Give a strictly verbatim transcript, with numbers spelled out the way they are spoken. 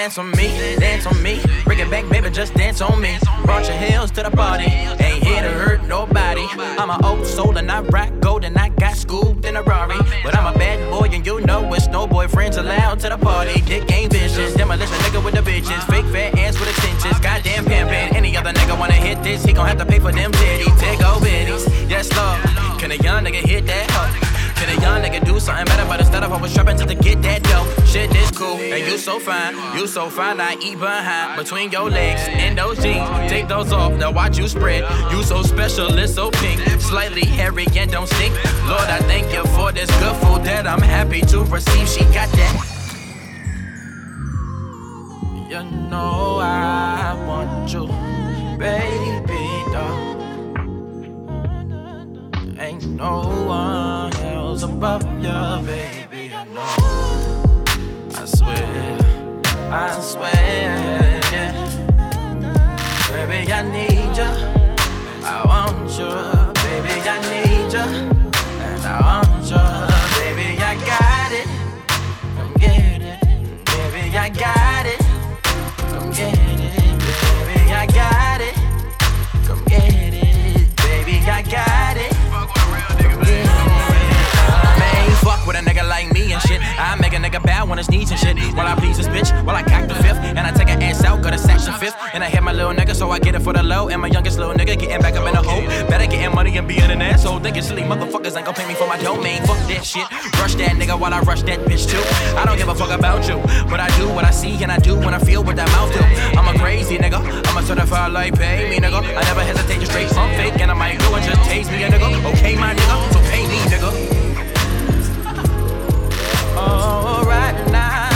dance on me, dance on me. Bring it back, baby, just dance on me. Brought your heels to the party, ain't here to hurt nobody. I'm an old soul and I rock gold and I got scooped in a Rari. But I'm a bad boy and you know it's no boyfriends allowed to the party. Dick ain't vicious, demolition nigga with the bitches. Fake fat ass with extensions, goddamn pimpin'. Any other nigga wanna hit this, he gon' have to pay for them titties. Take old bitties, yes lord. Can a young nigga hit that hoe? Can a young nigga do something better? But instead of always trapping just to get that dough. Shit, this cool, and you so fine, you so fine. I eat behind between your legs and those jeans. Take those off, now watch you spread. You so special, it's so pink, slightly hairy and don't stink. Lord, I thank you for this good food that I'm happy to receive. She got that. You know I want you, baby doll. Ain't no one else above you, baby. I know. I swear, I swear, yeah. Baby, I need you. I want you, baby. I need you, and I want you, baby. I got it. Come get it, baby. I got it. Come get it, baby. I got it. Come get it, baby. I got it. Fuck with a nigga like me and shit. I make a nigga bow on his knees and shit. While I please this bitch, while I cock the fifth. And I take her ass out, got a section fifth. And I hit my little nigga, so I get it for the low. And my youngest little nigga getting back up in the hole. Better getting money and being an asshole. Thinking silly motherfuckers ain't gon' pay me for my domain. Fuck that shit. Rush that nigga while I rush that bitch too. I don't give a fuck about you, but I do what I see and I do when I feel what that mouth do. I'm a crazy nigga. I'm a certified like pay me nigga. I never hesitate to straight some fake. And I might go and just taste me a nigga. Okay my nigga, so pay me nigga. All right now.